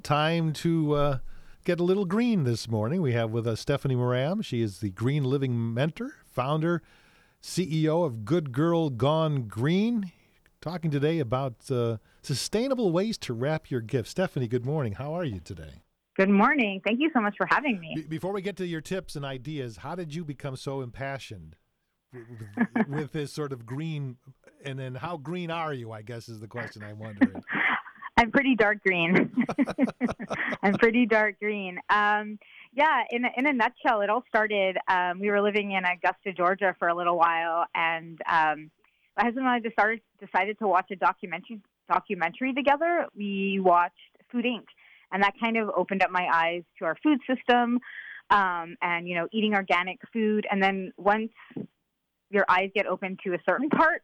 Time to get a little green this morning. We have with us Stephanie Moram. She is the Green Living Mentor, founder, CEO of Good Girl Gone Green. Talking today about sustainable ways to wrap your gifts. Stephanie, good morning. How are you today? Good morning. Thank you so much for having me. Before we get to your tips and ideas, how did you become so impassioned with this sort of green? And then how green are you, I guess, is the question I'm wondering. I'm pretty dark green. I'm pretty dark green. Yeah, in a nutshell, it all started. We were living in Augusta, Georgia for a little while, and my husband and I decided to watch a documentary together. We watched Food Inc., and that kind of opened up my eyes to our food system, and eating organic food. And then once your eyes get open to a certain part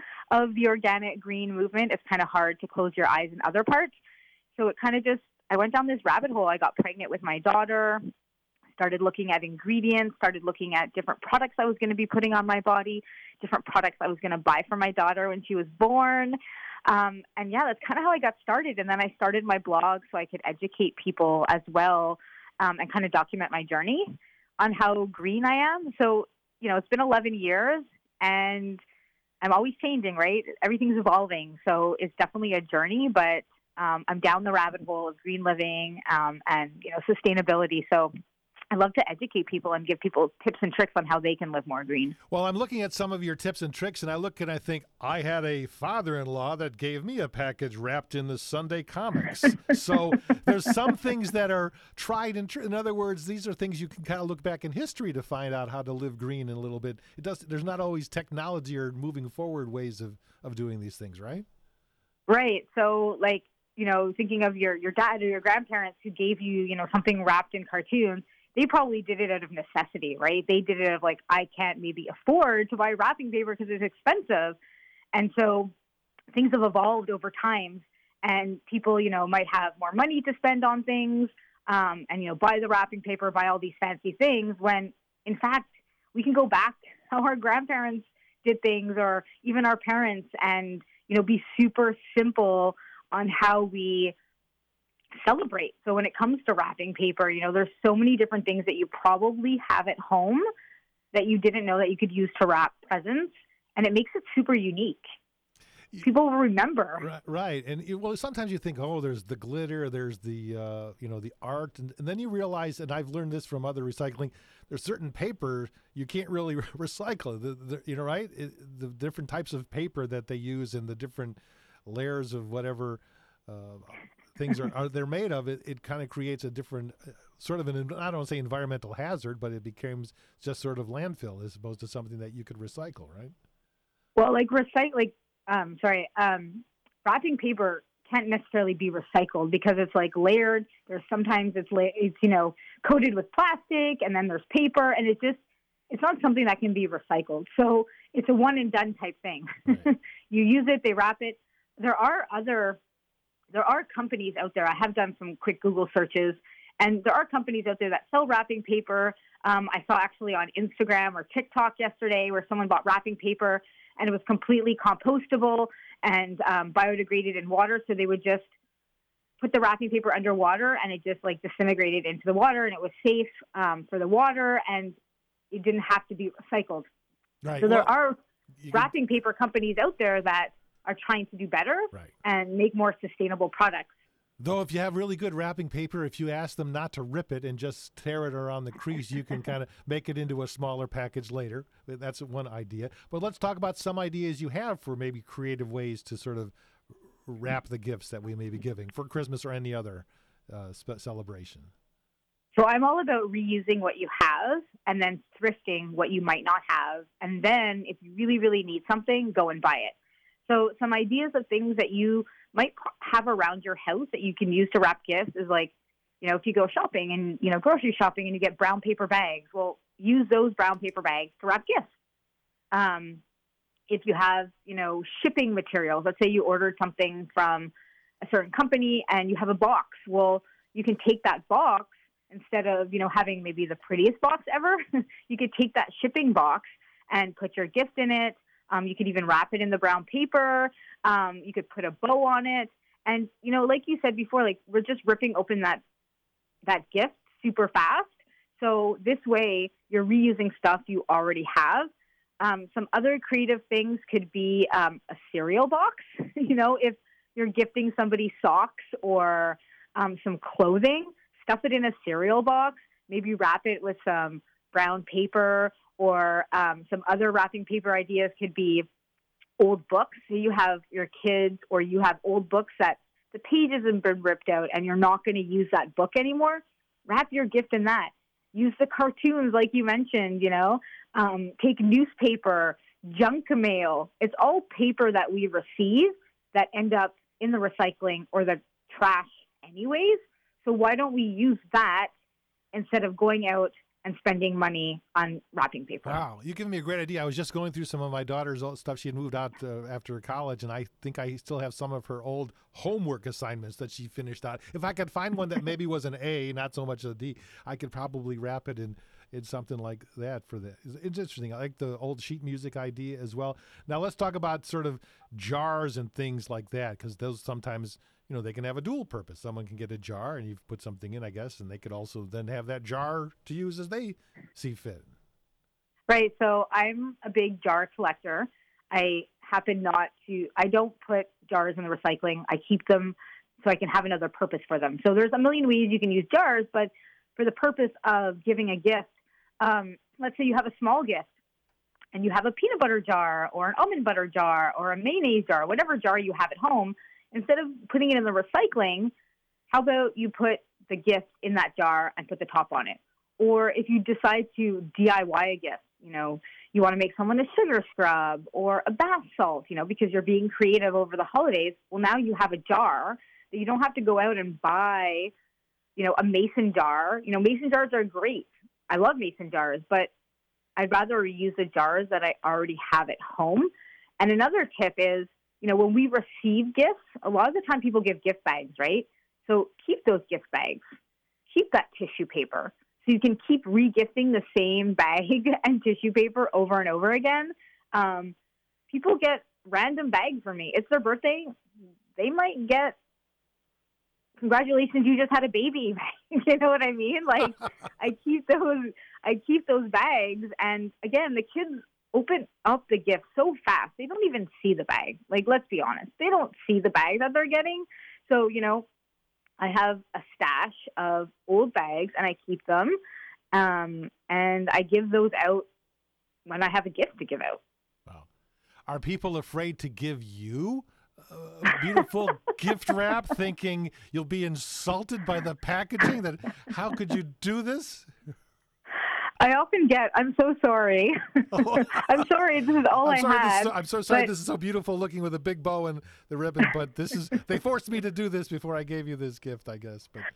of the organic green movement, it's kind of hard to close your eyes in other parts. So it kind of I went down this rabbit hole. I got pregnant with my daughter, started looking at ingredients, started looking at different products I was going to be putting on my body, different products I was going to buy for my daughter when she was born. And yeah, that's kind of how I got started. And then I started my blog so I could educate people as well, and kind of document my journey on how green I am. So, it's been 11 years and I'm always changing, right? Everything's evolving. So it's definitely a journey, but I'm down the rabbit hole of green living, and sustainability. So I love to educate people and give people tips and tricks on how they can live more green. Well, I'm looking at some of your tips and tricks, and I look and I think, I had a father-in-law that gave me a package wrapped in the Sunday comics. So there's some things that are tried and true. In other words, these are things you can kind of look back in history to find out how to live green in a little bit. There's not always technology or moving forward ways of doing these things, right? Right. So thinking of your dad or your grandparents who gave you, something wrapped in cartoons, they probably did it out of necessity, right? They did it out of I can't maybe afford to buy wrapping paper because it's expensive. And so things have evolved over time, and people, might have more money to spend on things, and, buy the wrapping paper, buy all these fancy things, when in fact, we can go back how our grandparents did things, or even our parents, and, be super simple on how we celebrate. So when it comes to wrapping paper, there's so many different things that you probably have at home that you didn't know that you could use to wrap presents, and it makes it super unique. People will remember. Right. And sometimes you think, oh, there's the glitter, there's the, the art. And then you realize, and I've learned this from other recycling, there's certain paper you can't really recycle, right? The different types of paper that they use and the different layers of whatever things they're made of, it kind of creates a different sort of I don't want to say environmental hazard, but it becomes just sort of landfill as opposed to something that you could recycle, right? Well, wrapping paper can't necessarily be recycled because it's layered. There's sometimes it's coated with plastic, and then there's paper, and it's not something that can be recycled. So it's a one and done type thing. Right. You use it, they wrap it. There are companies out there. I have done some quick Google searches, and there are companies out there that sell wrapping paper. I saw actually on Instagram or TikTok yesterday where someone bought wrapping paper, and it was completely compostable and biodegraded in water. So they would just put the wrapping paper under water, and it just disintegrated into the water, and it was safe for the water, and it didn't have to be recycled. Right. So there are wrapping paper companies out there that are trying to do better, right, and make more sustainable products. Though if you have really good wrapping paper, if you ask them not to rip it and just tear it around the crease, you can kind of make it into a smaller package later. That's one idea. But let's talk about some ideas you have for maybe creative ways to sort of wrap the gifts that we may be giving for Christmas or any other celebration. So I'm all about reusing what you have and then thrifting what you might not have. And then if you really, really need something, go and buy it. So some ideas of things that you might have around your house that you can use to wrap gifts is if you go shopping and, grocery shopping and you get brown paper bags, well, use those brown paper bags to wrap gifts. If you have, shipping materials, let's say you ordered something from a certain company and you have a box, well, you can take that box instead of, having maybe the prettiest box ever, you could take that shipping box and put your gift in it. You could even wrap it in the brown paper. You could put a bow on it, And, like you said before, like we're just ripping open that gift super fast. So this way you're reusing stuff you already have. Some other creative things could be a cereal box. If you're gifting somebody socks or some clothing, stuff it in a cereal box. Maybe wrap it with some brown paper, or some other wrapping paper ideas could be old books. So you have your kids, or you have old books that the pages have been ripped out and you're not going to use that book anymore. Wrap your gift in that. Use the cartoons like you mentioned, take newspaper, junk mail. It's all paper that we receive that end up in the recycling or the trash anyways. So why don't we use that instead of going out and spending money on wrapping paper? Wow, you've given me a great idea. I was just going through some of my daughter's old stuff. She had moved out after college, and I think I still have some of her old homework assignments that she finished out. If I could find one that maybe was an A, not so much a D, I could probably wrap it in something like that for that. It's interesting. I like the old sheet music idea as well. Now let's talk about sort of jars and things like that, because those sometimes, they can have a dual purpose. Someone can get a jar and you've put something in, I guess, and they could also then have that jar to use as they see fit. Right. So I'm a big jar collector. I don't put jars in the recycling. I keep them so I can have another purpose for them. So there's a million ways you can use jars, but for the purpose of giving a gift, let's say you have a small gift and you have a peanut butter jar or an almond butter jar or a mayonnaise jar, whatever jar you have at home. Instead of putting it in the recycling, how about you put the gift in that jar and put the top on it? Or if you decide to DIY a gift, you want to make someone a sugar scrub or a bath salt, because you're being creative over the holidays. Well, now you have a jar that you don't have to go out and buy, a mason jar. Mason jars are great. I love mason jars, but I'd rather use the jars that I already have at home. And another tip is, when we receive gifts, a lot of the time people give gift bags, right? So keep those gift bags. Keep that tissue paper. So you can keep re-gifting the same bag and tissue paper over and over again. People get random bags from me. It's their birthday. They might get, congratulations, you just had a baby. You know what I mean? Like I keep those bags. And again, the kids open up the gift so fast. They don't even see the bag. Like, let's be honest. They don't see the bag that they're getting. So, I have a stash of old bags and I keep them. And I give those out when I have a gift to give out. Wow. Are people afraid to give you a beautiful gift wrap, thinking you'll be insulted by the packaging? That how could you do this? I often get, I'm so sorry. Oh. I'm sorry, this is all I had. I'm so sorry, this is so beautiful looking with a big bow and the ribbon, but they forced me to do this before I gave you this gift, I guess. But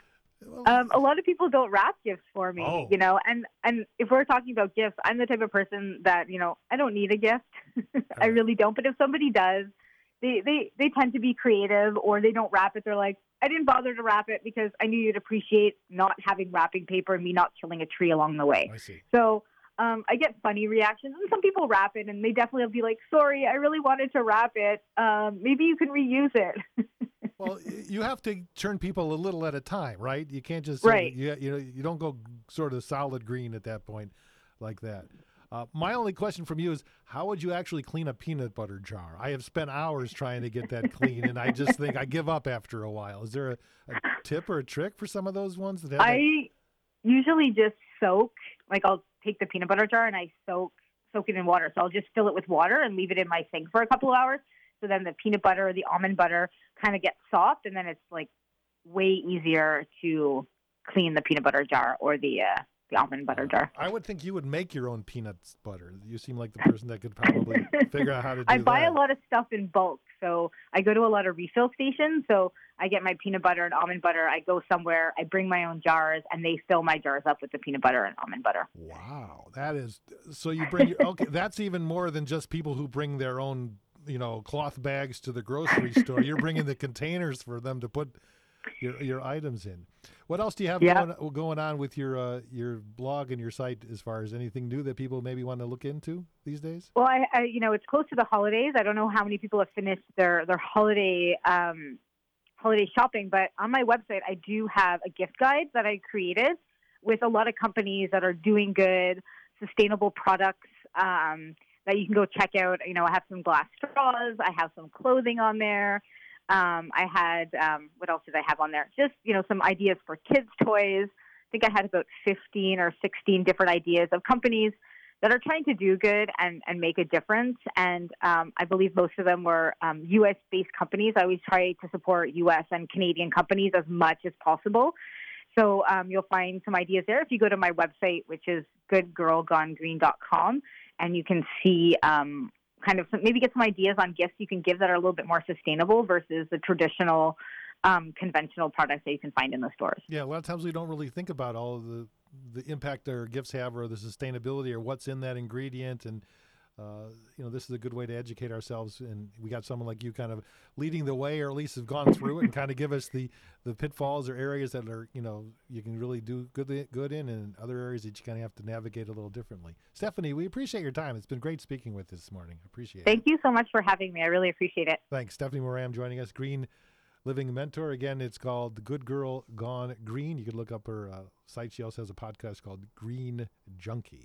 a lot of people don't wrap gifts for me, and if we're talking about gifts, I'm the type of person that, I don't need a gift. I really don't. But if somebody does, they tend to be creative, or they don't wrap it. They're like, I didn't bother to wrap it because I knew you'd appreciate not having wrapping paper and me not killing a tree along the way. I see. So I get funny reactions, and some people wrap it, and they definitely will be like, sorry, I really wanted to wrap it. Maybe you can reuse it. Well, you have to turn people a little at a time, right? You can't just, right. You don't go sort of solid green at that point like that. My only question from you is, how would you actually clean a peanut butter jar? I have spent hours trying to get that clean, and I just think I give up after a while. Is there a tip or a trick for some of those ones that have I usually just soak, like I'll take the peanut butter jar and I soak it in water. So I'll just fill it with water and leave it in my sink for a couple of hours. So then the peanut butter or the almond butter kind of gets soft, and then it's like way easier to clean the peanut butter jar or the almond butter jar. I would think you would make your own peanut butter. You seem like the person that could probably figure out how to do that. I buy a lot of stuff in bulk. So I go to a lot of refill stations. So I get my peanut butter and almond butter. I go somewhere, I bring my own jars, and they fill my jars up with the peanut butter and almond butter. Wow. That is, so you bring your, okay, that's even more than just people who bring their own, cloth bags to the grocery store. You're bringing the containers for them to put your items in. What else do you have going on with your blog and your site as far as anything new that people maybe want to look into these days? Well, I it's close to the holidays. I don't know how many people have finished their holiday holiday shopping. But on my website, I do have a gift guide that I created with a lot of companies that are doing good, sustainable products that you can go check out. You know, I have some glass straws. I have some clothing on there. I had, what else did I have on there? Just, you know, some ideas for kids' toys. I think I had about 15 or 16 different ideas of companies that are trying to do good and make a difference. And I believe most of them were U.S.-based companies. I always try to support U.S. and Canadian companies as much as possible. So you'll find some ideas there if you go to my website, which is goodgirlgonegreen.com, and you can see kind of maybe get some ideas on gifts you can give that are a little bit more sustainable versus the traditional conventional products that you can find in the stores. Yeah, a lot of times we don't really think about all of the impact our gifts have or the sustainability or what's in that ingredient. And, you know, this is a good way to educate ourselves. And we got someone like you kind of leading the way, or at least have gone through it and kind of give us the pitfalls or areas that are, you know, you can really do good in, and other areas that you kind of have to navigate a little differently. Stephanie, we appreciate your time. It's been great speaking with you this morning. Appreciate it. Thank you so much for having me. I really appreciate it. Thanks. Stephanie Moram joining us, Green Living Mentor. Again, it's called The Good Girl Gone Green. You can look up her site. She also has a podcast called Green Junkie.